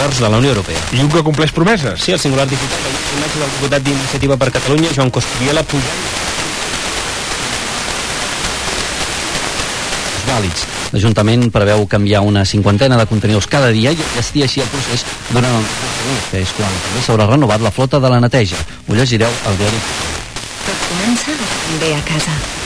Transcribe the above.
acords de la Unió Europea. I un que compleix promeses? Sí, el singular diputat, la imatge del diputat d'Iniciativa per Catalunya, Joan Coscubiela, pujant vàlids. L'Ajuntament preveu canviar una cinquantena de contenidors cada dia i enllestir així el procés durant el que és quan també s'haurà renovat la flota de la neteja. Ho llegireu al diari. Tot comença bé a casa.